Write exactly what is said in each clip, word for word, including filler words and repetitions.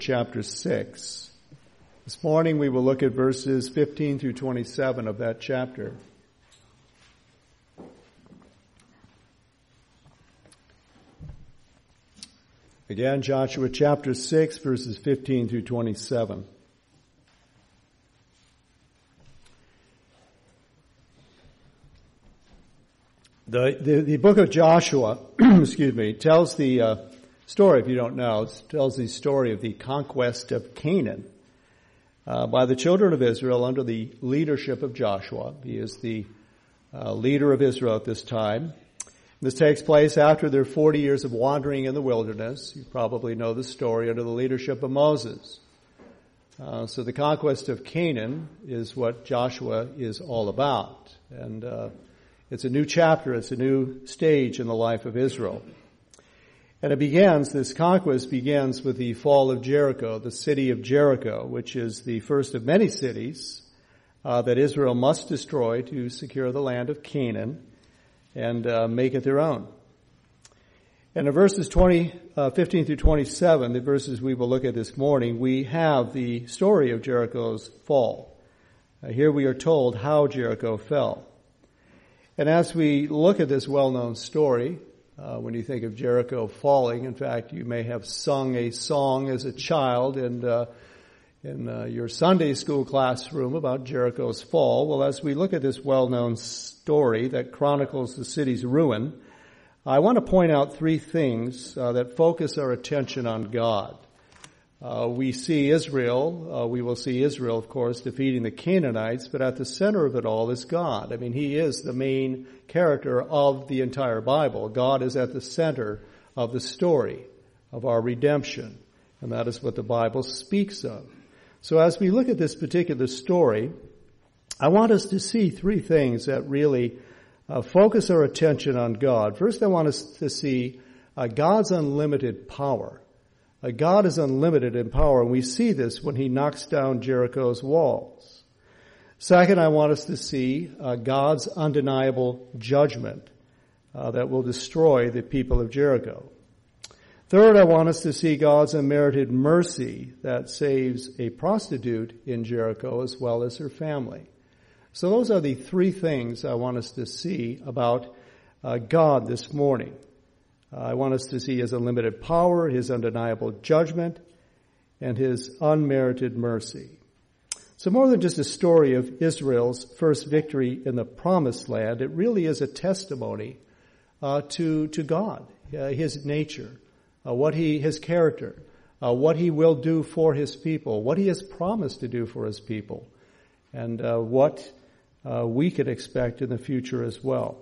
Chapter six. This morning we will look at verses fifteen through twenty-seven of that chapter. Again, Joshua chapter six, verses fifteen through twenty-seven. The, the, the book of Joshua, excuse me, tells the uh, story, if you don't know, it tells the story of the conquest of Canaan uh, by the children of Israel under the leadership of Joshua. He is the uh, leader of Israel at this time. This takes place after their forty years of wandering in the wilderness. You probably know the story under the leadership of Moses. Uh, so the conquest of Canaan is what Joshua is all about. And uh, it's a new chapter, it's a new stage in the life of Israel. And it begins, this conquest begins with the fall of Jericho, the city of Jericho, which is the first of many cities uh, that Israel must destroy to secure the land of Canaan and uh, make it their own. And in verses twenty, uh, fifteen through twenty-seven, the verses we will look at this morning, we have the story of Jericho's fall. Uh, here we are told how Jericho fell. And as we look at this well-known story, Uh, when you think of Jericho falling, in fact, you may have sung a song as a child in, uh, in uh, your Sunday school classroom about Jericho's fall. Well, as we look at this well-known story that chronicles the city's ruin, I want to point out three things uh, that focus our attention on God. Uh, we see Israel, uh, we will see Israel, of course, defeating the Canaanites, but at the center of it all is God. I mean, He is the main character of the entire Bible. God is at the center of the story of our redemption, and that is what the Bible speaks of. So as we look at this particular story, I want us to see three things that really uh, focus our attention on God. First, I want us to see uh, God's unlimited power. Uh, God is unlimited in power, and we see this when He knocks down Jericho's walls. Second, I want us to see uh, God's undeniable judgment uh, that will destroy the people of Jericho. Third, I want us to see God's unmerited mercy that saves a prostitute in Jericho as well as her family. So those are the three things I want us to see about uh, God this morning. Uh, I want us to see His unlimited power, His undeniable judgment, and His unmerited mercy. So more than just a story of Israel's first victory in the Promised Land, it really is a testimony uh, to to God, uh, His nature, uh, what He, His character, uh, what He will do for His people, what He has promised to do for His people, and uh, what uh, we can expect in the future as well.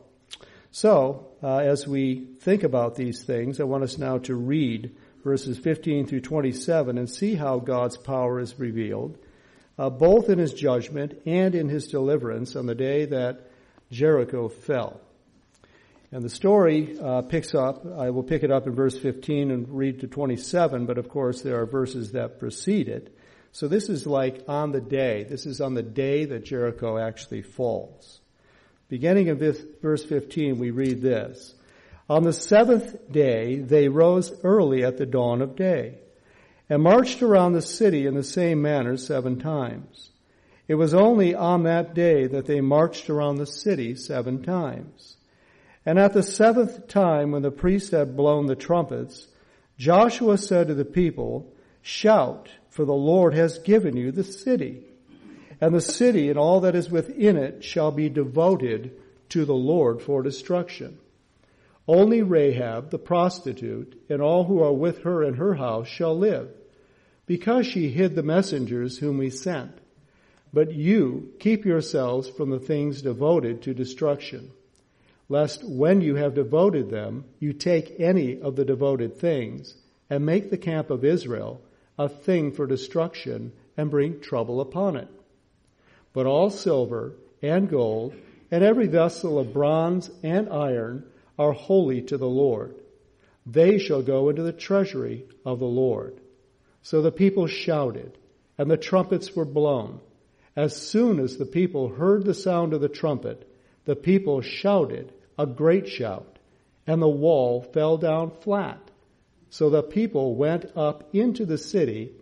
So, uh, as we think about these things, I want us now to read verses fifteen through twenty-seven and see how God's power is revealed, uh, both in His judgment and in His deliverance on the day that Jericho fell. And the story uh, picks up, I will pick it up in verse fifteen and read to twenty-seven, but of course there are verses that precede it. So this is like on the day, this is on the day that Jericho actually falls. Beginning in verse fifteen, we read this. On the seventh day, they rose early at the dawn of day and marched around the city in the same manner seven times. It was only on that day that they marched around the city seven times. And at the seventh time, when the priests had blown the trumpets, Joshua said to the people, "Shout, for the Lord has given you the city. And the city and all that is within it shall be devoted to the Lord for destruction. Only Rahab, the prostitute, and all who are with her in her house shall live, because she hid the messengers whom we sent. But you keep yourselves from the things devoted to destruction, lest when you have devoted them, you take any of the devoted things and make the camp of Israel a thing for destruction and bring trouble upon it. But all silver and gold and every vessel of bronze and iron are holy to the Lord. They shall go into the treasury of the Lord." So the people shouted, and the trumpets were blown. As soon as the people heard the sound of the trumpet, the people shouted a great shout, and the wall fell down flat. So the people went up into the city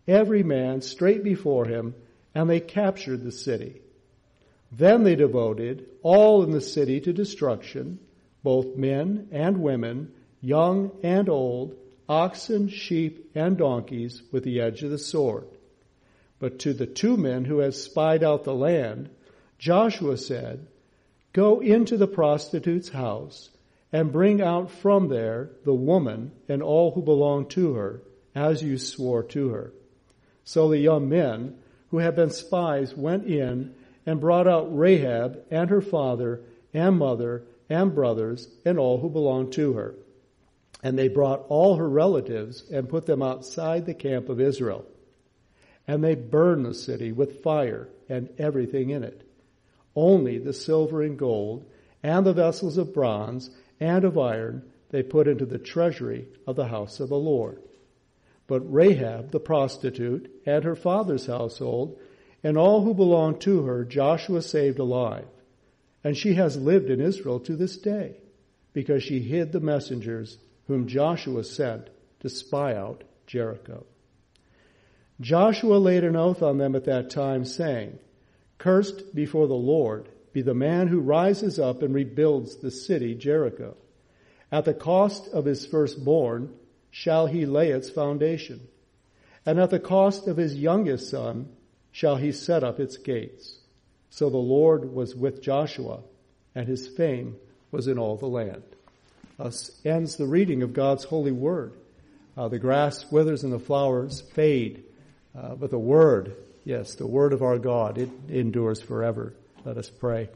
every man straight before him, and they captured the city. Then they devoted all in the city to destruction, both men and women, young and old, oxen, sheep, and donkeys, with the edge of the sword. But to the two men who had spied out the land, Joshua said, "Go into the prostitute's house, and bring out from there the woman and all who belong to her, as you swore to her." So the young men who had been spies went in and brought out Rahab and her father and mother and brothers and all who belonged to her. And they brought all her relatives and put them outside the camp of Israel. And they burned the city with fire and everything in it. Only the silver and gold and the vessels of bronze and of iron they put into the treasury of the house of the Lord. But Rahab the prostitute and her father's household and all who belonged to her Joshua saved alive. And she has lived in Israel to this day, because she hid the messengers whom Joshua sent to spy out Jericho. Joshua laid an oath on them at that time, saying, "Cursed before the Lord be the man who rises up and rebuilds the city Jericho. At the cost of his firstborn shall he lay its foundation, and at the cost of his youngest son shall he set up its gates." So the Lord was with Joshua, and his fame was in all the land. Thus ends the reading of God's holy word. Uh, the grass withers and the flowers fade, uh, but the word, yes, the word of our God, it endures forever. Let us pray.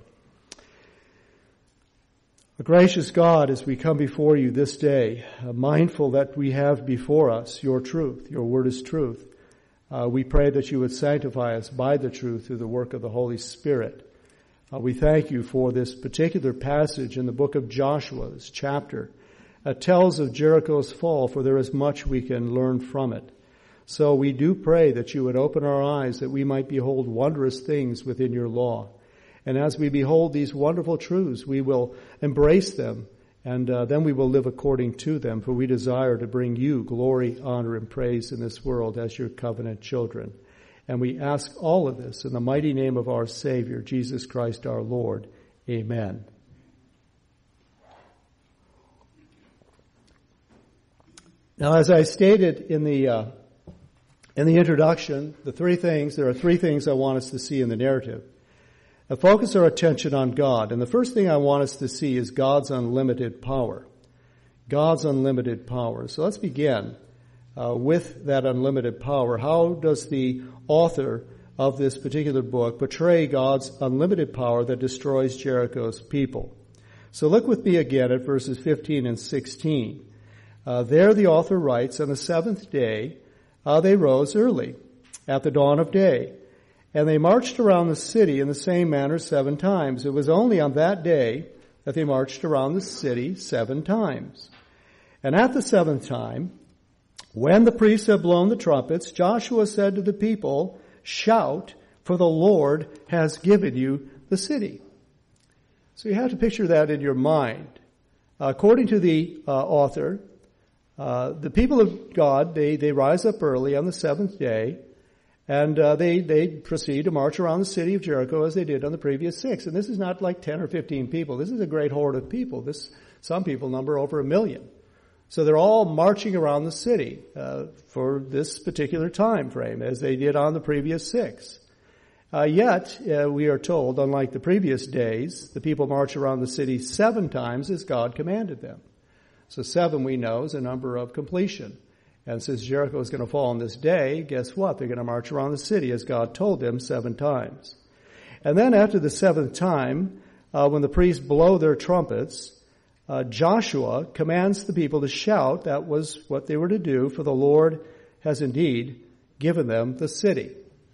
A gracious God, as we come before you this day, uh, mindful that we have before us your truth, your word is truth, uh, we pray that you would sanctify us by the truth through the work of the Holy Spirit. Uh, we thank you for this particular passage in the book of Joshua, this chapter. It tells of Jericho's fall, for there is much we can learn from it. So we do pray that you would open our eyes that we might behold wondrous things within your law. And as we behold these wonderful truths, we will embrace them, and uh, then we will live according to them, for we desire to bring you glory, honor, and praise in this world as your covenant children. And we ask all of this in the mighty name of our Savior, Jesus Christ our Lord. Amen. Now, as I stated in the uh, in the introduction, the three things, there are three things I want us to see in the narrative. Now, focus our attention on God. And the first thing I want us to see is God's unlimited power. God's unlimited power. So let's begin uh, with that unlimited power. How does the author of this particular book portray God's unlimited power that destroys Jericho's people? So look with me again at verses fifteen and sixteen. Uh, there the author writes, "On the seventh day uh, they rose early, at the dawn of day, and they marched around the city in the same manner seven times." It was only on that day that they marched around the city seven times. And at the seventh time, when the priests had blown the trumpets, Joshua said to the people, "Shout, for the Lord has given you the city." So you have to picture that in your mind. Uh, according to the uh, author, uh, the people of God, they, they rise up early on the seventh day, and uh, they, they proceed to march around the city of Jericho as they did on the previous six. And this is not like ten or fifteen people. This is a great horde of people. This, some people number over a million. So they're all marching around the city uh, for this particular time frame, as they did on the previous six. Uh, yet, uh, we are told, unlike the previous days, the people march around the city seven times as God commanded them. So seven, we know, is a number of completion. And since Jericho is going to fall on this day, guess what? They're going to march around the city as God told them seven times. And then after the seventh time, uh, when the priests blow their trumpets, Uh, Joshua commands the people to shout. That was what they were to do, for the Lord has indeed given them the city.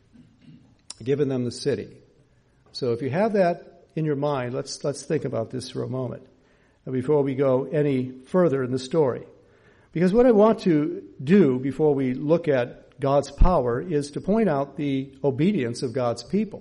Given them the city. So if you have that in your mind, let's let's think about this for a moment before we go any further in the story. Because what I want to do before we look at God's power is to point out the obedience of God's people.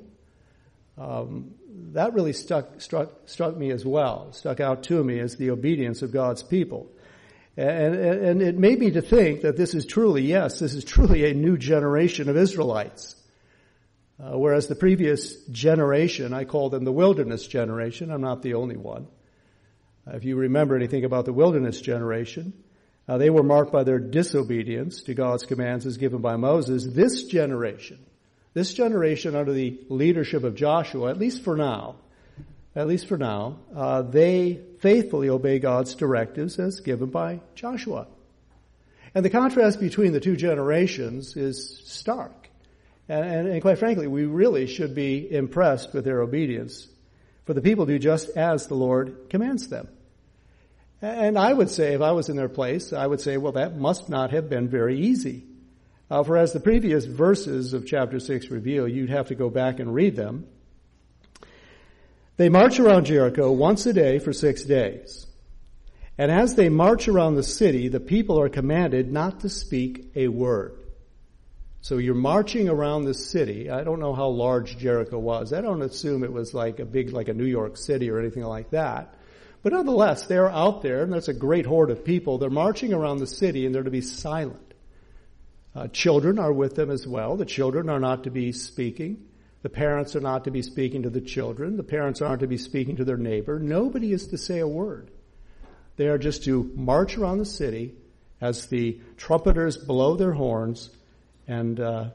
Um, That really stuck, struck, struck me as well, stuck out to me as the obedience of God's people. And, and, and it made me to think that this is truly, yes, this is truly a new generation of Israelites. Uh, whereas the previous generation, I call them the wilderness generation. I'm not the only one. Uh, if you remember anything about the wilderness generation, uh, they were marked by their disobedience to God's commands as given by Moses. This generation, this generation under the leadership of Joshua, at least for now, at least for now, uh, they faithfully obey God's directives as given by Joshua. And the contrast between the two generations is stark. And, and, and quite frankly, we really should be impressed with their obedience, for the people do just as the Lord commands them. And I would say, if I was in their place, I would say, well, that must not have been very easy. Uh, for as the previous verses of chapter six reveal, you'd have to go back and read them. They march around Jericho once a day for six days. And as they march around the city, the people are commanded not to speak a word. So you're marching around the city. I don't know how large Jericho was. I don't assume it was like a big, like a New York City or anything like that. But nonetheless, they're out there, and there's a great horde of people. They're marching around the city, and they're to be silent. Uh, children are with them as well. The children are not to be speaking. The parents are not to be speaking to the children. The parents aren't to be speaking to their neighbor. Nobody is to say a word. They are just to march around the city as the trumpeters blow their horns and uh,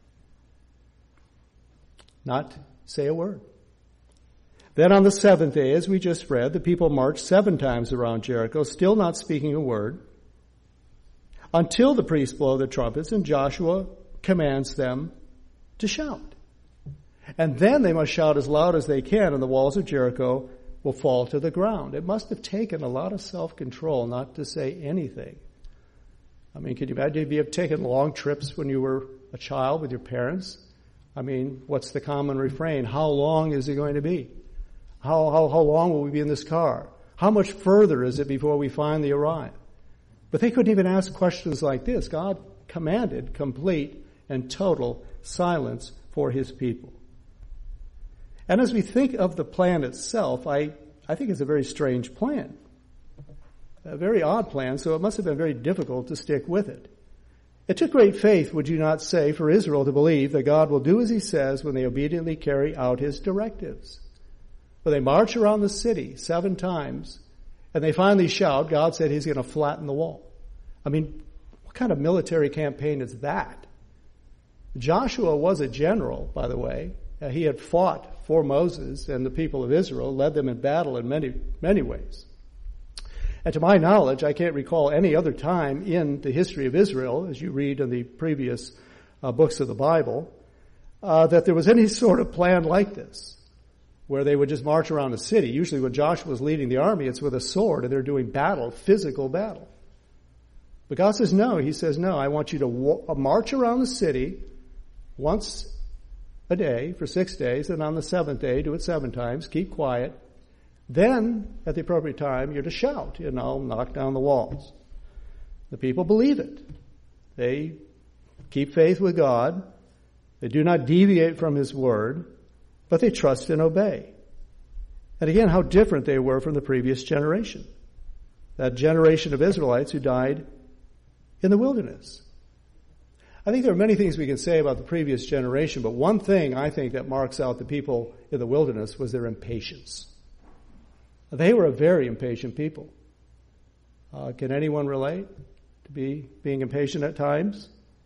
not say a word. Then on the seventh day, as we just read, the people marched seven times around Jericho, still not speaking a word, until the priests blow the trumpets and Joshua commands them to shout. And then they must shout as loud as they can, and the walls of Jericho will fall to the ground. It must have taken a lot of self-control not to say anything. I mean, can you imagine if you have taken long trips when you were a child with your parents? I mean, what's the common refrain? How long is it going to be? How, how, how long will we be in this car? How much further is it before we finally arrive? But they couldn't even ask questions like this. God commanded complete and total silence for his people. And as we think of the plan itself, I, I think it's a very strange plan. A very odd plan, so it must have been very difficult to stick with it. It took great faith, would you not say, for Israel to believe that God will do as he says when they obediently carry out his directives. When they march around the city seven times, and they finally shout, God said he's going to flatten the wall. I mean, what kind of military campaign is that? Joshua was a general, by the way. Uh, he had fought for Moses and the people of Israel, led them in battle in many, many ways. And to my knowledge, I can't recall any other time in the history of Israel, as you read in the previous uh, books of the Bible, uh, that there was any sort of plan like this, where they would just march around a city. Usually when Joshua was leading the army, it's with a sword, and they're doing battle, physical battle. But God says no. He says, no, I want you to wa- march around the city once a day for six days, and on the seventh day, do it seven times, keep quiet. Then, at the appropriate time, you're to shout, and I'll knock down the walls. The people believe it. They keep faith with God. They do not deviate from his word, but they trust and obey. And again, how different they were from the previous generation. That generation of Israelites who died in the wilderness. I think there are many things we can say about the previous generation, but one thing I think that marks out the people in the wilderness was their impatience. They were a very impatient people. Uh, can anyone relate to be being impatient at times?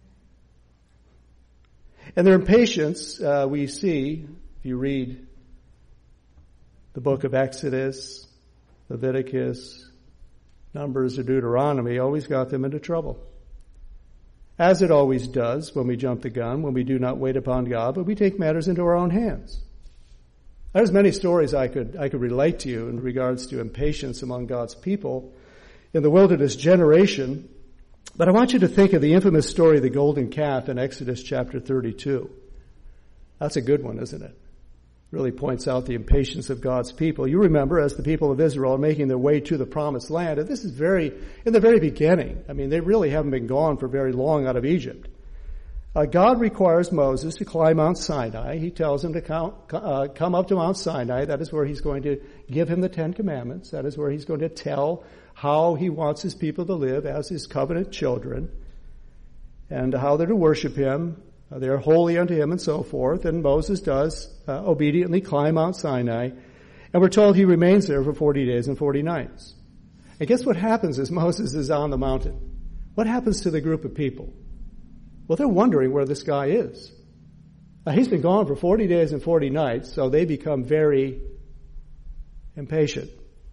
And their impatience, uh, we see, if you read the book of Exodus, Leviticus, Numbers, or Deuteronomy, always got them into trouble. As it always does when we jump the gun, when we do not wait upon God, but we take matters into our own hands. There's many stories I could I could relate to you in regards to impatience among God's people in the wilderness generation, but I want you to think of the infamous story of the golden calf in Exodus chapter thirty-two. That's a good one, isn't it? Really points out the impatience of God's people. You remember, as the people of Israel are making their way to the promised land, and this is very, in the very beginning. I mean, they really haven't been gone for very long out of Egypt. Uh, God requires Moses to climb Mount Sinai. He tells him to count, uh, come up to Mount Sinai. That is where he's going to give him the Ten Commandments. That is where he's going to tell how he wants his people to live as his covenant children and how they're to worship him. Uh, they're holy unto him and so forth. And Moses does uh, obediently climb Mount Sinai. And we're told he remains there for forty days and forty nights. And guess what happens as Moses is on the mountain? What happens to the group of people? Well, they're wondering where this guy is. Now, he's been gone for forty days and forty nights, so they become very impatient.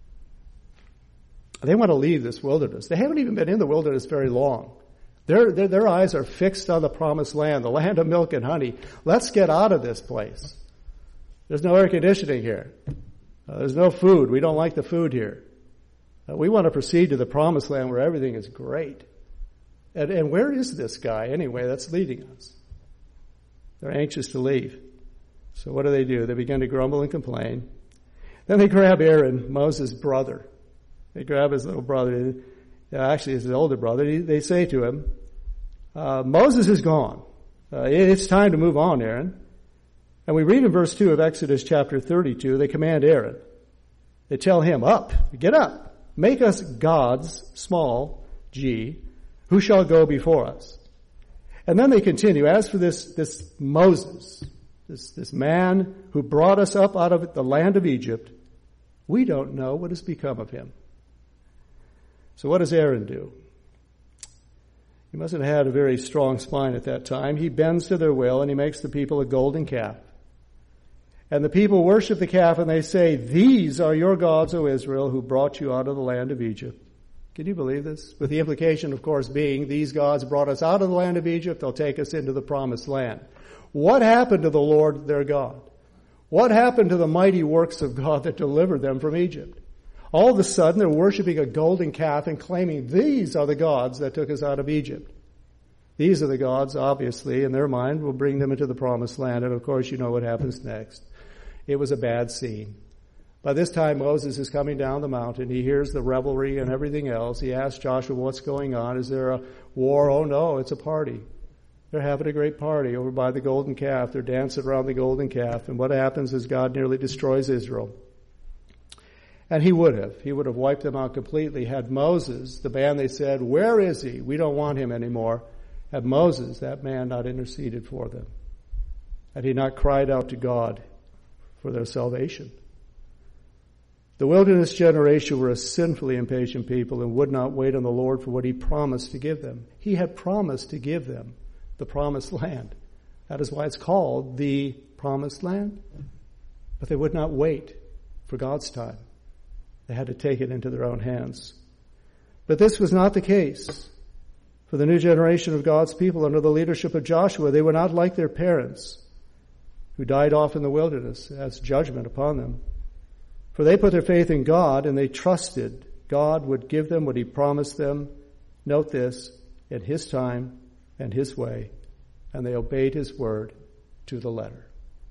They want to leave this wilderness. They haven't even been in the wilderness very long. Their, their, their eyes are fixed on the promised land, the land of milk and honey. Let's get out of this place. There's no air conditioning here. Uh, there's no food. We don't like the food here. Uh, we want to proceed to the promised land where everything is great. And, and where is this guy anyway that's leading us? They're anxious to leave. So what do they do? They begin to grumble and complain. Then they grab Aaron, Moses' brother. They grab his little brother. Actually, his older brother. They say to him, uh, Moses is gone. Uh, it's time to move on, Aaron. And we read in verse two of Exodus chapter thirty-two, they command Aaron. They tell him, up, get up, make us gods, small, g, who shall go before us? And then they continue, as for this, this Moses, this, this man who brought us up out of the land of Egypt, we don't know what has become of him. So what does Aaron do? He must have had a very strong spine at that time. He bends to their will and he makes the people a golden calf. And the people worship the calf and they say, these are your gods, O Israel, who brought you out of the land of Egypt. Can you believe this? With the implication, of course, being these gods brought us out of the land of Egypt, they'll take us into the promised land. What happened to the Lord their God? What happened to the mighty works of God that delivered them from Egypt? All of a sudden, they're worshiping a golden calf and claiming these are the gods that took us out of Egypt. These are the gods, obviously, in their mind, will bring them into the promised land. And of course, you know what happens next. It was a bad scene. By this time, Moses is coming down the mountain. He hears the revelry and everything else. He asks Joshua, what's going on? Is there a war? Oh no, it's a party. They're having a great party over by the golden calf. They're dancing around the golden calf. And what happens is God nearly destroys Israel. And he would have. He would have wiped them out completely had Moses, the man they said, where is he? We don't want him anymore. Had Moses, that man, not interceded for them. Had he not cried out to God for their salvation. The wilderness generation were a sinfully impatient people and would not wait on the Lord for what he promised to give them. He had promised to give them the promised land. That is why it's called the promised land. But they would not wait for God's time. They had to take it into their own hands. But this was not the case for the new generation of God's people under the leadership of Joshua. They were not like their parents who died off in the wilderness as judgment upon them. For they put their faith in God and they trusted God would give them what he promised them. Note this, in his time and his way. And they obeyed his word to the letter.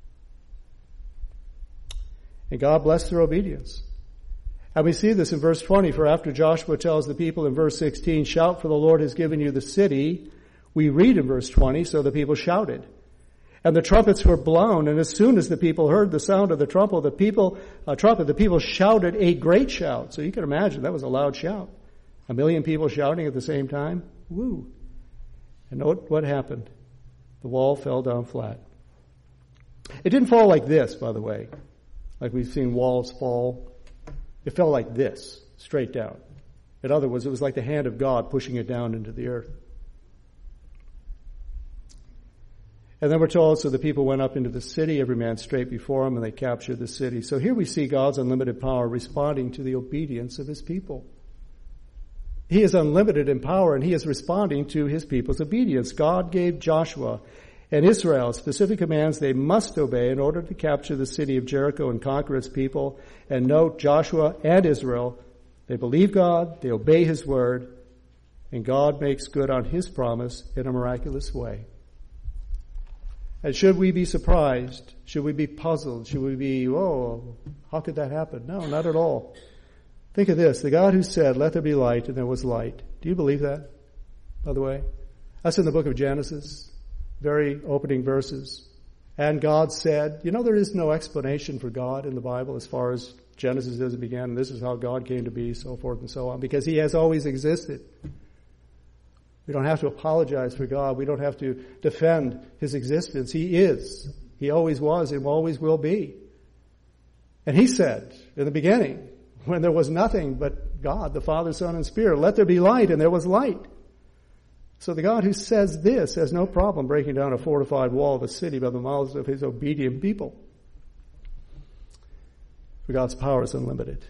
And God blessed their obedience. And we see this in verse twenty, for after Joshua tells the people in verse sixteen, shout for the Lord has given you the city, we read in verse twenty, so the people shouted. And the trumpets were blown, and as soon as the people heard the sound of the trumpet, the people, uh, trumpet, the people shouted a great shout. So you can imagine that was a loud shout. A million people shouting at the same time. Woo. And note what happened. The wall fell down flat. It didn't fall like this, by the way, like we've seen walls fall. It fell like this, straight down. In other words, it was like the hand of God pushing it down into the earth. And then we're told, so the people went up into the city, every man straight before him, and they captured the city. So here we see God's unlimited power responding to the obedience of his people. He is unlimited in power, and he is responding to his people's obedience. God gave Joshua and Israel specific commands they must obey in order to capture the city of Jericho and conquer its people. And note, Joshua and Israel, they believe God, they obey his word, and God makes good on his promise in a miraculous way. And should we be surprised? Should we be puzzled? Should we be, oh, how could that happen? No, not at all. Think of this. The God who said, let there be light, and there was light. Do you believe that, by the way? That's in the book of Genesis. very opening verses. And God said, you know, there is no explanation for God in the Bible as far as Genesis as it began, and this is how God came to be, so forth and so on, because he has always existed. We don't have to apologize for God. We don't have to defend his existence. He is. He always was and always will be. And he said in the beginning, when there was nothing but God, the Father, Son, and Spirit, let there be light, and there was light. So the God who says this has no problem breaking down a fortified wall of a city by the mouths of his obedient people. For God's power is unlimited.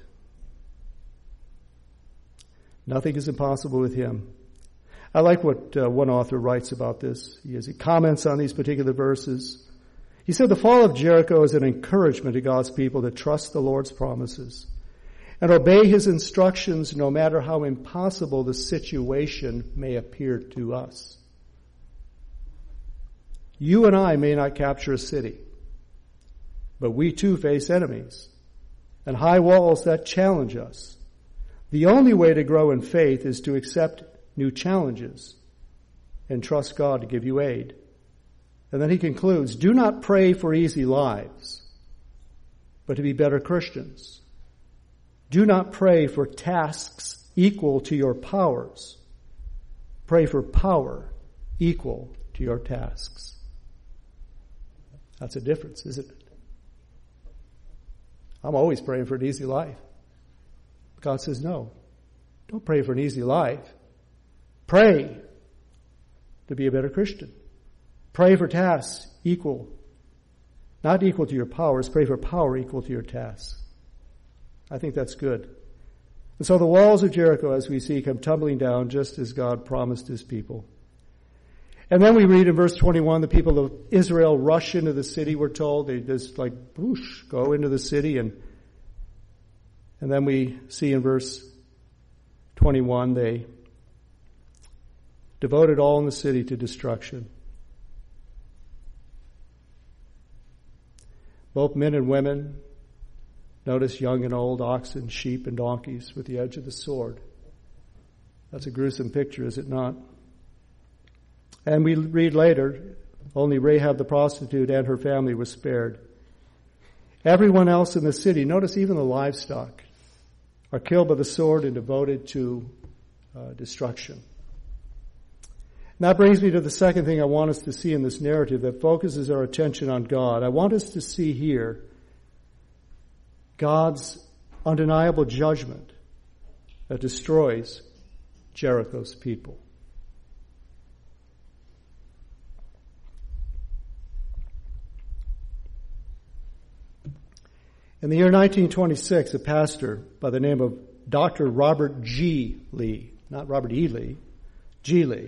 Nothing is impossible with him. I like what uh, one author writes about this. He, as he comments on these particular verses. He said the fall of Jericho is an encouragement to God's people to trust the Lord's promises and obey his instructions no matter how impossible the situation may appear to us. You and I may not capture a city, but we too face enemies and high walls that challenge us. The only way to grow in faith is to accept new challenges and trust God to give you aid. And then he concludes, do not pray for easy lives, but to be better Christians. Do not pray for tasks equal to your powers. Pray for power equal to your tasks. That's a difference, isn't it? I'm always praying for an easy life. God says, no, don't pray for an easy life. Pray to be a better Christian. Pray for tasks equal, not equal to your powers. Pray for power equal to your tasks. I think that's good. And so the walls of Jericho, as we see, come tumbling down just as God promised his people. And then we read in verse twenty-one, the people of Israel rush into the city, we're told. They just like, whoosh, go into the city. And, and then we see in verse twenty-one, they devoted all in the city to destruction. Both men and women, notice young and old, oxen, sheep, and donkeys with the edge of the sword. That's a gruesome picture, is it not? And we read later, only Rahab the prostitute and her family was spared. Everyone else in the city, notice even the livestock, are killed by the sword and devoted to uh, destruction. And that brings me to the second thing I want us to see in this narrative that focuses our attention on God. I want us to see here God's undeniable judgment that destroys Jericho's people. In the year nineteen twenty-six, a pastor by the name of Doctor Robert G. Lee, not Robert E. Lee, G. Lee.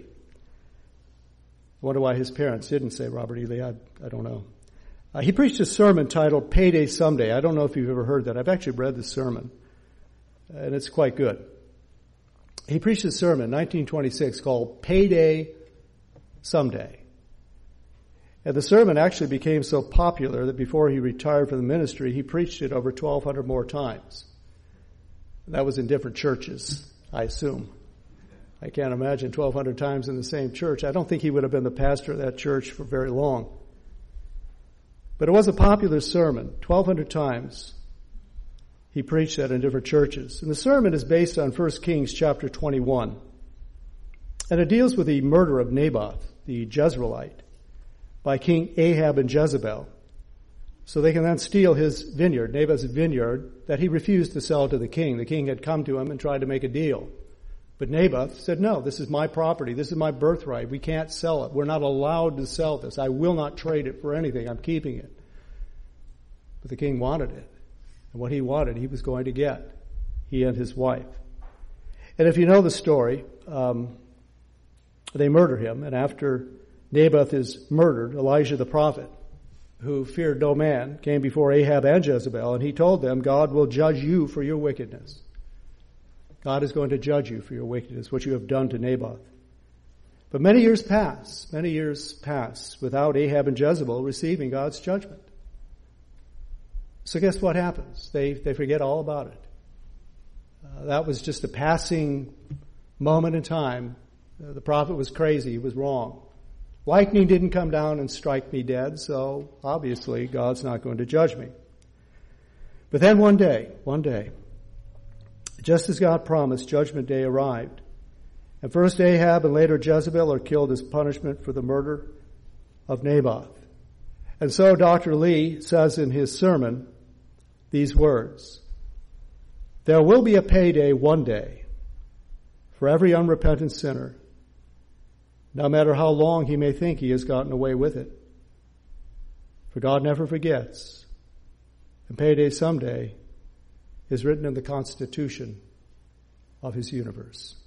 I wonder why his parents didn't say Robert E. Lee. I, I don't know. Uh, he preached a sermon titled Payday Someday. I don't know if you've ever heard that. I've actually read the sermon, and it's quite good. He preached a sermon in nineteen twenty-six called Payday Someday. And the sermon actually became so popular that before he retired from the ministry, he preached it over twelve hundred more times. And that was in different churches, I assume. I can't imagine twelve hundred times in the same church. I don't think he would have been the pastor of that church for very long. But it was a popular sermon. twelve hundred times he preached that in different churches. And the sermon is based on First Kings chapter twenty-one. And it deals with the murder of Naboth, the Jezreelite, by King Ahab and Jezebel. So they can then steal his vineyard, Naboth's vineyard, that he refused to sell to the king. The king had come to him and tried to make a deal. But Naboth said, no, this is my property. This is my birthright. We can't sell it. We're not allowed to sell this. I will not trade it for anything. I'm keeping it. But the king wanted it. And what he wanted, he was going to get. He and his wife. And if you know the story, um, they murder him. And after Naboth is murdered, Elijah the prophet, who feared no man, came before Ahab and Jezebel, and he told them, God will judge you for your wickedness. God is going to judge you for your wickedness, what you have done to Naboth. But many years pass, many years pass without Ahab and Jezebel receiving God's judgment. So guess what happens? They they forget all about it. Uh, that was just a passing moment in time. Uh, the prophet was crazy. He was wrong. Lightning didn't come down and strike me dead, so obviously God's not going to judge me. But then one day, one day, just as God promised, Judgment Day arrived. And first Ahab and later Jezebel are killed as punishment for the murder of Naboth. And so Doctor Lee says in his sermon these words, "There will be a payday one day for every unrepentant sinner, no matter how long he may think he has gotten away with it. For God never forgets, and payday someday is written in the constitution of his universe."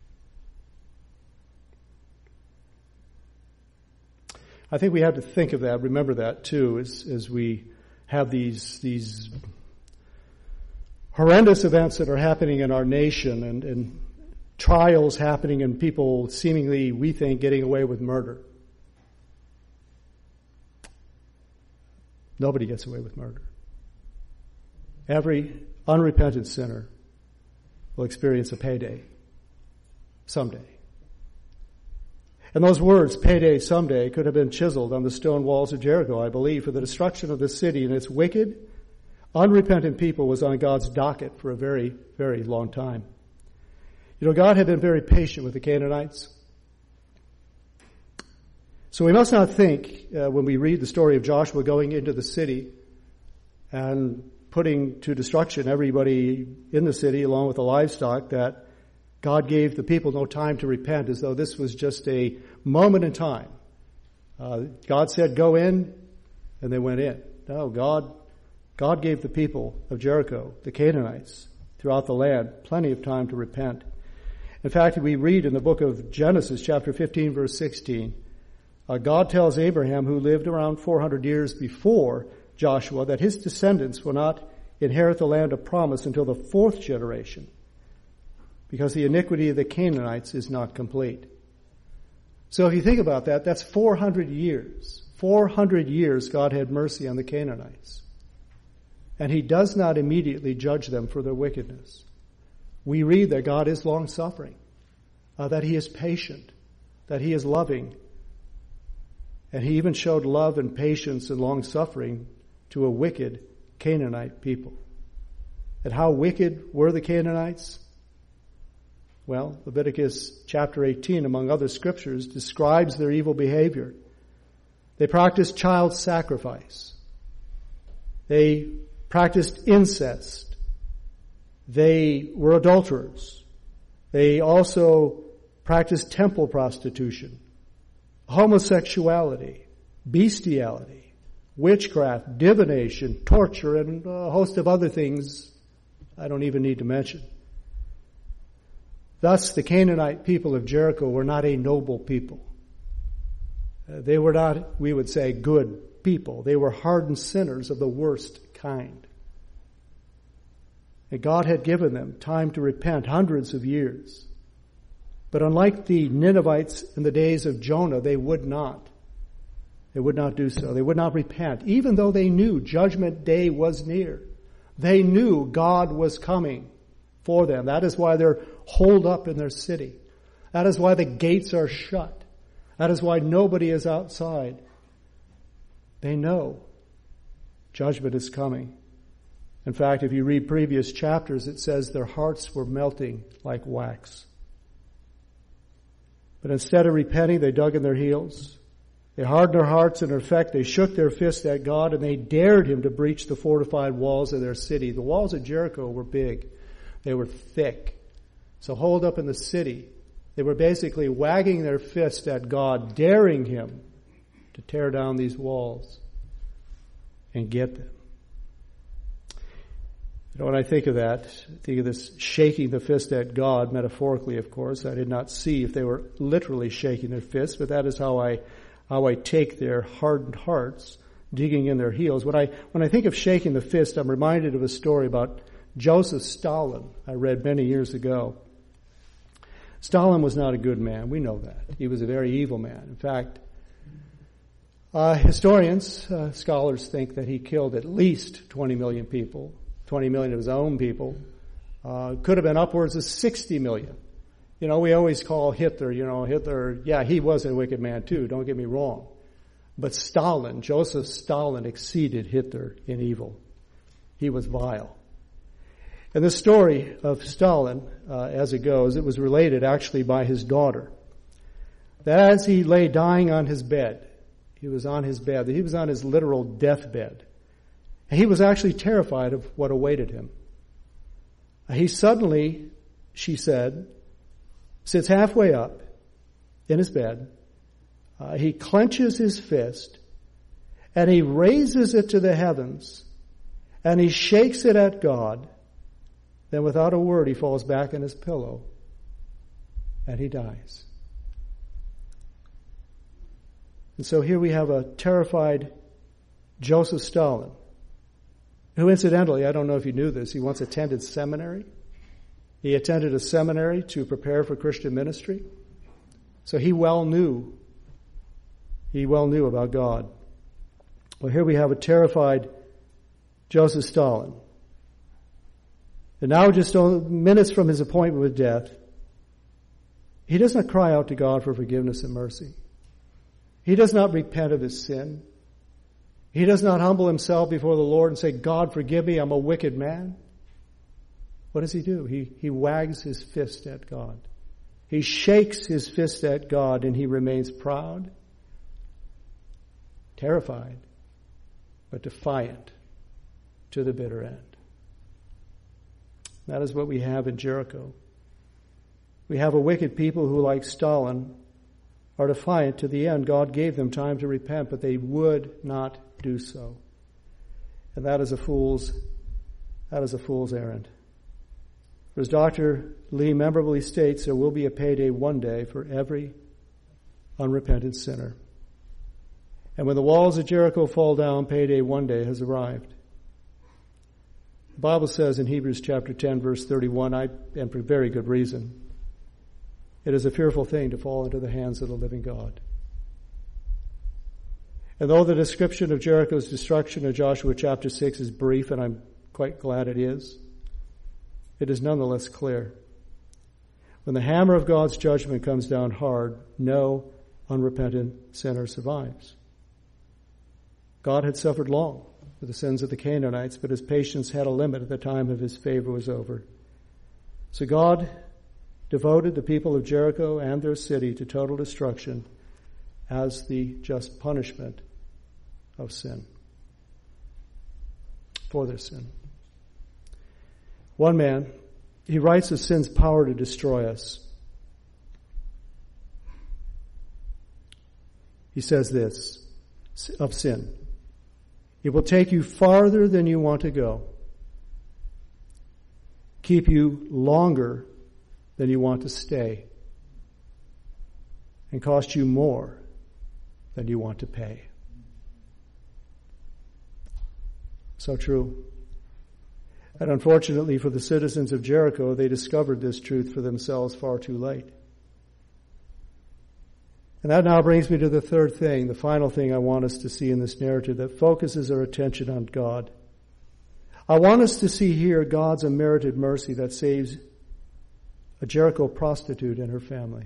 I think we have to think of that, remember that too, as, as we have these, these horrendous events that are happening in our nation and, and trials happening and people seemingly, we think, getting away with murder. Nobody gets away with murder. Every unrepentant sinner will experience a payday someday. And those words, payday someday, could have been chiseled on the stone walls of Jericho, I believe, for the destruction of the city and its wicked, unrepentant people was on God's docket for a very, very long time. You know, God had been very patient with the Canaanites. So we must not think, uh, when we read the story of Joshua going into the city and putting to destruction everybody in the city along with the livestock, that God gave the people no time to repent, as though this was just a moment in time. Uh, God said, go in, and they went in. No, God, God gave the people of Jericho, the Canaanites, throughout the land, plenty of time to repent. In fact, we read in the book of Genesis, chapter fifteen, verse sixteen, uh, God tells Abraham, who lived around four hundred years before Joshua, that his descendants will not inherit the land of promise until the fourth generation, because the iniquity of the Canaanites is not complete. So if you think about that, that's four hundred years. four hundred years God had mercy on the Canaanites. And he does not immediately judge them for their wickedness. We read that God is long-suffering, uh, that he is patient, that he is loving. And he even showed love and patience and long-suffering to a wicked Canaanite people. And how wicked were the Canaanites? Well, Leviticus chapter eighteen, among other scriptures, describes their evil behavior. They practiced child sacrifice. They practiced incest. They were adulterers. They also practiced temple prostitution, homosexuality, bestiality, witchcraft, divination, torture, and a host of other things I don't even need to mention. Thus, the Canaanite people of Jericho were not a noble people. Uh, they were not, we would say, good people. They were hardened sinners of the worst kind. And God had given them time to repent, hundreds of years. But unlike the Ninevites in the days of Jonah, they would not. They would not do so. They would not repent, even though they knew Judgment Day was near. They knew God was coming for them. That is why they're holed up in their city. That is why the gates are shut. That is why nobody is outside. They know judgment is coming. In fact, if you read previous chapters, it says their hearts were melting like wax. But instead of repenting, they dug in their heels. They hardened their hearts, and in effect, they shook their fist at God, and they dared him to breach the fortified walls of their city. The walls of Jericho were big. They were thick. So holed up in the city, they were basically wagging their fist at God, daring him to tear down these walls and get them. You know, when I think of that, I think of this shaking the fist at God, metaphorically, of course. I did not see if they were literally shaking their fists, but that is how I how I take their hardened hearts, digging in their heels. When I when I think of shaking the fist, I'm reminded of a story about Joseph Stalin I read many years ago. Stalin was not a good man. We know that. He was a very evil man. In fact, uh, historians, uh, scholars think that he killed at least twenty million people, twenty million of his own people. Uh, could have been upwards of sixty million You know, we always call Hitler, you know, Hitler, yeah, he was a wicked man too, don't get me wrong. But Stalin, Joseph Stalin exceeded Hitler in evil. He was vile. And the story of Stalin, uh, as it goes, it was related actually by his daughter. That as he lay dying on his bed, he was on his bed, he was on his literal deathbed. And he was actually terrified of what awaited him. He suddenly, she said, sits halfway up in his bed. Uh, he clenches his fist and he raises it to the heavens and he shakes it at God. Then without a word, he falls back in his pillow and he dies. And so here we have a terrified Joseph Stalin, who incidentally, I don't know if you knew this, he once attended seminary. He attended a seminary to prepare for Christian ministry. So he well knew, he well knew about God. Well, here we have a terrified Joseph Stalin. And now just minutes from his appointment with death, he does not cry out to God for forgiveness and mercy. He does not repent of his sin. He does not humble himself before the Lord and say, God, forgive me, I'm a wicked man. What does he do? He, he wags his fist at God. He shakes his fist at God and he remains proud, terrified, but defiant to the bitter end. That is what we have in Jericho. We have a wicked people who, like Stalin, are defiant to the end. God gave them time to repent, but they would not do so. And that is a fool's, that is a fool's errand. For as Doctor Lee memorably states, there will be a payday one day for every unrepentant sinner. And when the walls of Jericho fall down, payday one day has arrived. The Bible says in Hebrews chapter ten, verse thirty-one, I, and for very good reason, it is a fearful thing to fall into the hands of the living God. And though the description of Jericho's destruction in Joshua chapter six is brief, and I'm quite glad it is, it is nonetheless clear. When the hammer of God's judgment comes down hard, no unrepentant sinner survives. God had suffered long for the sins of the Canaanites, but his patience had a limit at the time of his favor was over. So God devoted the people of Jericho and their city to total destruction as the just punishment of sin, for their sin. One man, he writes of sin's power to destroy us. He says this of sin: it will take you farther than you want to go, keep you longer than you want to stay, and cost you more than you want to pay. So true. And unfortunately for the citizens of Jericho, they discovered this truth for themselves far too late. And that now brings me to the third thing, the final thing I want us to see in this narrative that focuses our attention on God. I want us to see here God's unmerited mercy that saves a Jericho prostitute and her family.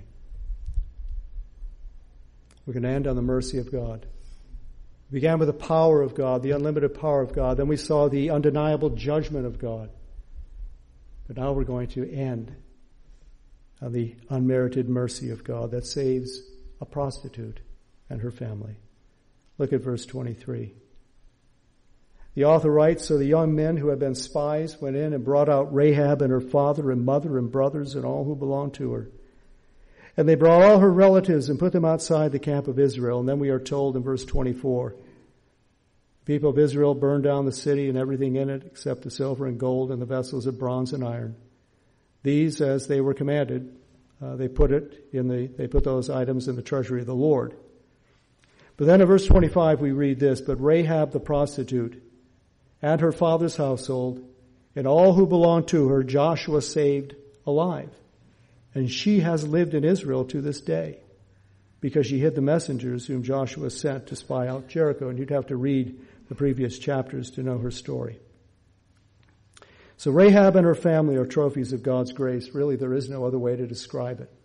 We're going to end on the mercy of God. We began with the power of God, the unlimited power of God. Then we saw the undeniable judgment of God. But now we're going to end on the unmerited mercy of God that saves a prostitute and her family. Look at verse twenty-three. The author writes, so the young men who had been spies went in and brought out Rahab and her father and mother and brothers and all who belonged to her. And they brought all her relatives and put them outside the camp of Israel. And then we are told in verse twenty-four, the people of Israel burned down the city and everything in it except the silver and gold and the vessels of bronze and iron. These, as they were commanded, uh, they put it in the, they put those items in the treasury of the Lord. But then in verse twenty-five we read this, but Rahab the prostitute and her father's household and all who belonged to her, Joshua saved alive. And she has lived in Israel to this day because she hid the messengers whom Joshua sent to spy out Jericho. And you'd have to read the previous chapters to know her story. So Rahab and her family are trophies of God's grace. Really, there is no other way to describe it.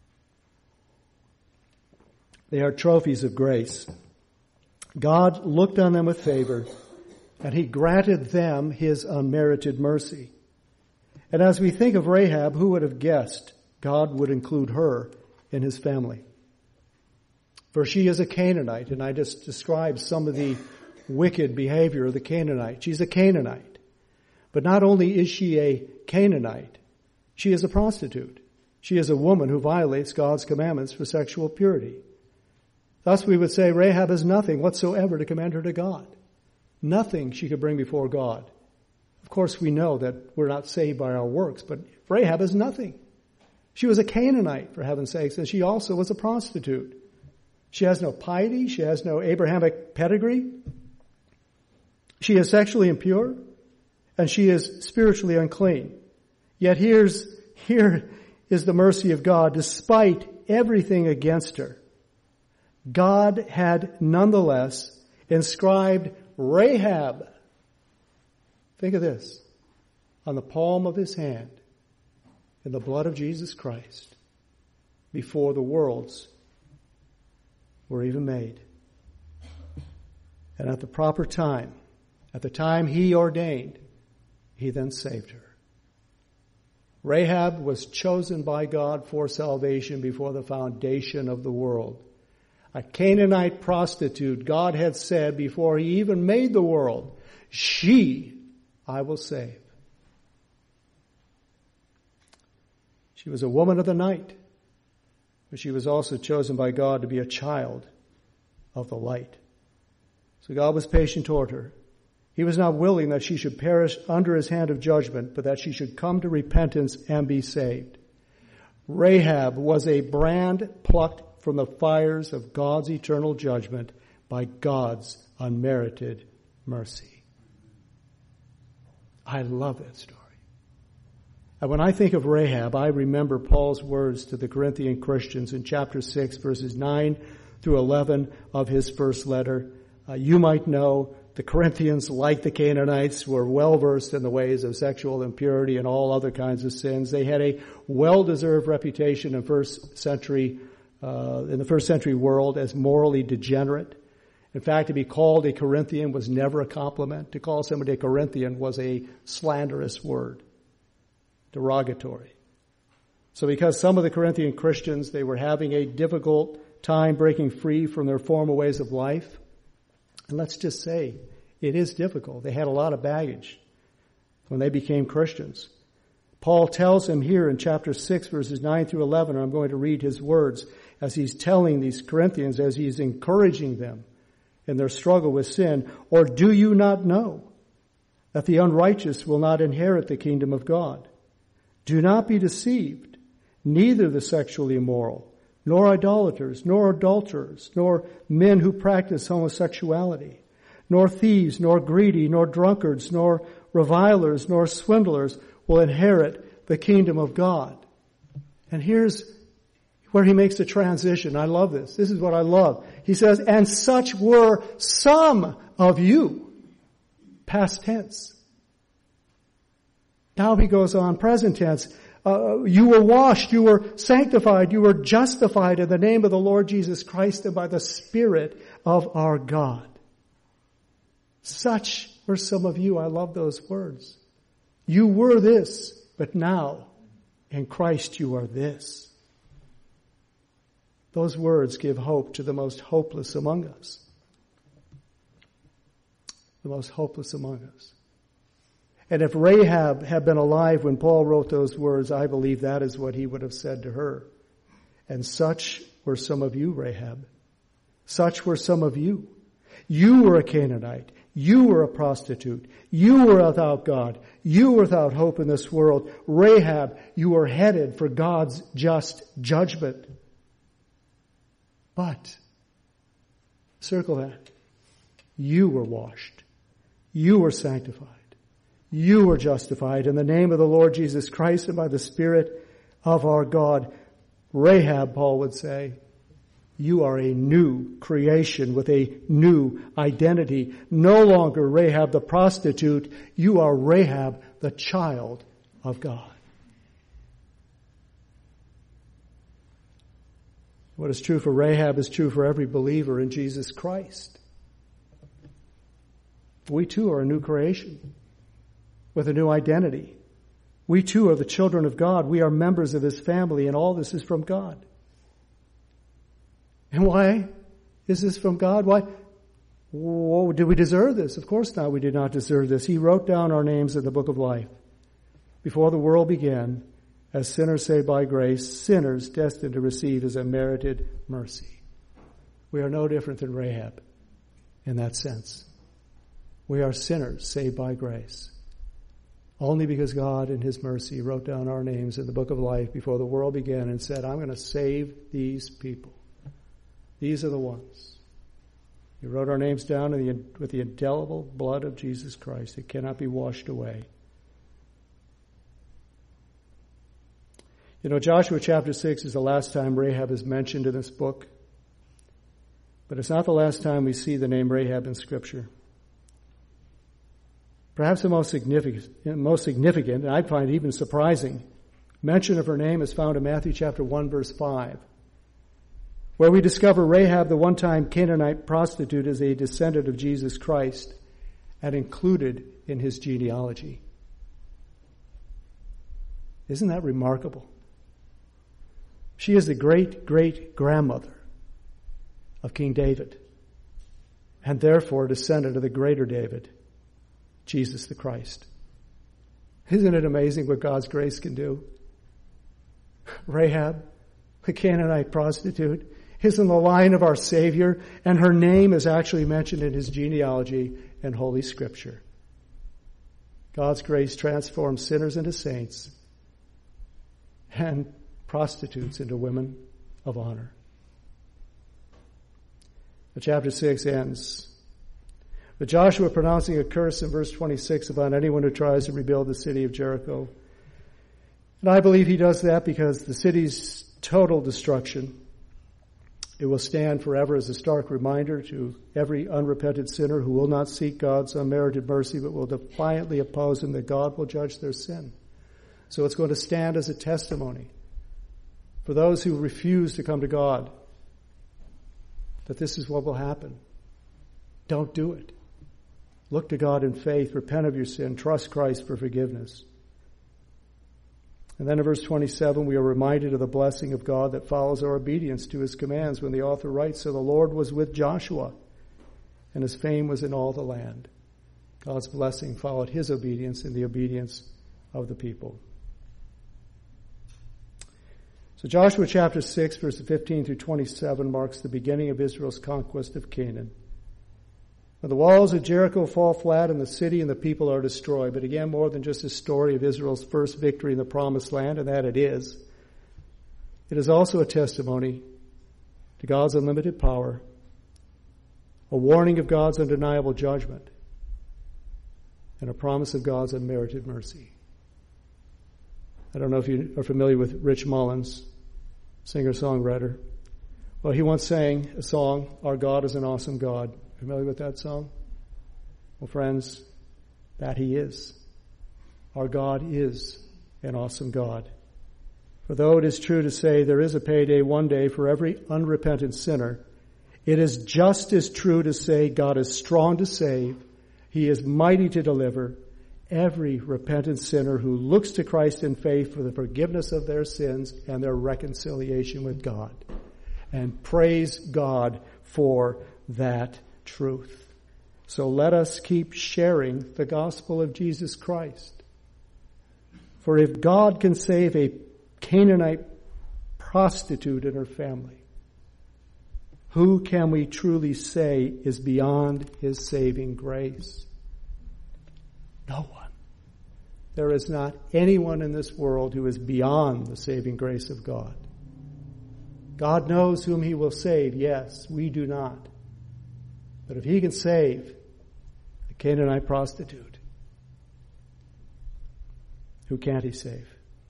They are trophies of grace. God looked on them with favor, and he granted them his unmerited mercy. And as we think of Rahab, who would have guessed God would include her in his family? For she is a Canaanite, and I just described some of the wicked behavior of the Canaanite. She's a Canaanite. But not only is she a Canaanite, she is a prostitute. She is a woman who violates God's commandments for sexual purity. Thus we would say Rahab has nothing whatsoever to commend her to God. Nothing she could bring before God. Of course, we know that we're not saved by our works, but Rahab has nothing. She was a Canaanite, for heaven's sakes, and she also was a prostitute. She has no piety. She has no Abrahamic pedigree. She is sexually impure, and she is spiritually unclean. Yet here's, here is the mercy of God. Despite everything against her, God had nonetheless inscribed Rahab, think of this, on the palm of his hand in the blood of Jesus Christ before the worlds were even made. And at the proper time, at the time he ordained, he then saved her. Rahab was chosen by God for salvation before the foundation of the world. A Canaanite prostitute, God had said before he even made the world, she I will save. She was a woman of the night, but she was also chosen by God to be a child of the light. So God was patient toward her. He was not willing that she should perish under his hand of judgment, but that she should come to repentance and be saved. Rahab was a brand plucked from the fires of God's eternal judgment by God's unmerited mercy. I love that story. And when I think of Rahab, I remember Paul's words to the Corinthian Christians in chapter six, verses nine through eleven of his first letter. Uh, you might know the Corinthians, like the Canaanites, were well versed in the ways of sexual impurity and all other kinds of sins. They had a well-deserved reputation in first century Uh, in the first century world as morally degenerate. In fact, to be called a Corinthian was never a compliment. To call somebody a Corinthian was a slanderous word, derogatory. So because some of the Corinthian Christians, they were having a difficult time breaking free from their former ways of life, and let's just say it is difficult. They had a lot of baggage when they became Christians. Paul tells them here in chapter six, verses nine through eleven, and I'm going to read his words as he's telling these Corinthians, as he's encouraging them in their struggle with sin. Or do you not know that the unrighteous will not inherit the kingdom of God? Do not be deceived. Neither the sexually immoral, nor idolaters, nor adulterers, nor men who practice homosexuality, nor thieves, nor greedy, nor drunkards, nor revilers, nor swindlers will inherit the kingdom of God. And here's where he makes the transition. I love this. This is what I love. He says, and such were some of you. Past tense. Now he goes on, present tense. Uh, you were washed, you were sanctified, you were justified in the name of the Lord Jesus Christ and by the Spirit of our God. Such were some of you. I love those words. You were this, but now in Christ you are this. Those words give hope to the most hopeless among us. The most hopeless among us. And if Rahab had been alive when Paul wrote those words, I believe that is what he would have said to her. And such were some of you, Rahab. Such were some of you. You were a Canaanite. You were a prostitute. You were without God. You were without hope in this world. Rahab, you were headed for God's just judgment. But, circle that, you were washed. You were sanctified. You were justified in the name of the Lord Jesus Christ and by the Spirit of our God. Rahab, Paul would say, you are a new creation with a new identity. No longer Rahab the prostitute. You are Rahab the child of God. What is true for Rahab is true for every believer in Jesus Christ. We too are a new creation with a new identity. We too are the children of God. We are members of His family, and all this is from God. And why is this from God? Why? Whoa, did we deserve this? Of course not. We did not deserve this. He wrote down our names in the book of life before the world began as sinners saved by grace, sinners destined to receive His unmerited mercy. We are no different than Rahab in that sense. We are sinners saved by grace. Only because God in His mercy wrote down our names in the book of life before the world began and said, I'm going to save these people. These are the ones. He wrote our names down in the, with the indelible blood of Jesus Christ. It cannot be washed away. You know, Joshua chapter six is the last time Rahab is mentioned in this book. But it's not the last time we see the name Rahab in Scripture. Perhaps the most significant, most significant, and I find even surprising, mention of her name is found in Matthew chapter one, verse five, where we discover Rahab, the one-time Canaanite prostitute, is a descendant of Jesus Christ and included in His genealogy. Isn't that remarkable? She is the great-great-grandmother of King David, and therefore a descendant of the greater David, Jesus the Christ. Isn't it amazing what God's grace can do? Rahab, the Canaanite prostitute, is in the line of our Savior, and her name is actually mentioned in His genealogy in Holy Scripture. God's grace transforms sinners into saints and prostitutes into women of honor. The chapter six ends with Joshua pronouncing a curse in verse twenty-six upon anyone who tries to rebuild the city of Jericho. And I believe he does that because the city's total destruction, it will stand forever as a stark reminder to every unrepentant sinner who will not seek God's unmerited mercy but will defiantly oppose Him that God will judge their sin. So it's going to stand as a testimony for those who refuse to come to God that this is what will happen. Don't do it. Look to God in faith, repent of your sin, trust Christ for forgiveness. And then in verse twenty-seven, we are reminded of the blessing of God that follows our obedience to His commands when the author writes, so the Lord was with Joshua, and his fame was in all the land. God's blessing followed his obedience and the obedience of the people. So Joshua chapter six, verses fifteen through twenty-seven marks the beginning of Israel's conquest of Canaan. When the walls of Jericho fall flat and the city and the people are destroyed. But again, more than just a story of Israel's first victory in the promised land, and that it is. It is also a testimony to God's unlimited power, a warning of God's undeniable judgment, and a promise of God's unmerited mercy. I don't know if you are familiar with Rich Mullins, singer-songwriter. Well, he once sang a song, Our God is an Awesome God. Familiar with that song? Well, friends, that He is. Our God is an awesome God. For though it is true to say there is a payday one day for every unrepentant sinner, it is just as true to say God is strong to save, He is mighty to deliver every repentant sinner who looks to Christ in faith for the forgiveness of their sins and their reconciliation with God. And praise God for that truth. So let us keep sharing the gospel of Jesus Christ. For if God can save a Canaanite prostitute and her family, who can we truly say is beyond His saving grace? No one. There is not anyone in this world who is beyond the saving grace of God. God knows whom He will save. Yes, we do not. But if He can save a Canaanite prostitute, who can't He save?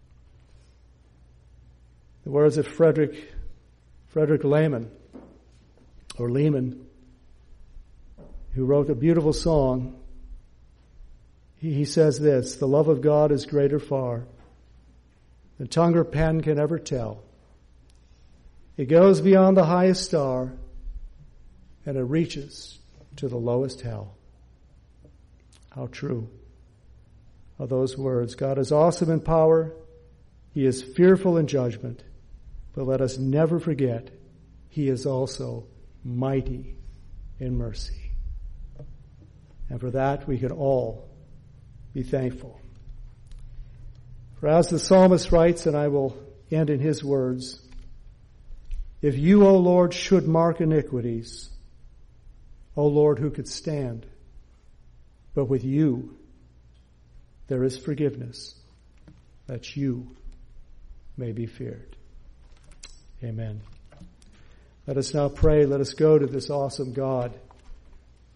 The words of Frederick, Frederick Lehman, or Lehman, who wrote a beautiful song. He, he says this, the love of God is greater far than tongue or pen can ever tell. It goes beyond the highest star, and it reaches to the lowest hell. How true are those words. God is awesome in power. He is fearful in judgment. But let us never forget, He is also mighty in mercy. And for that we can all be thankful. For as the psalmist writes, and I will end in his words, if you, O Lord, should mark iniquities, O Lord, who could stand? But with you there is forgiveness, that you may be feared. Amen. Let us now pray. Let us go to this awesome God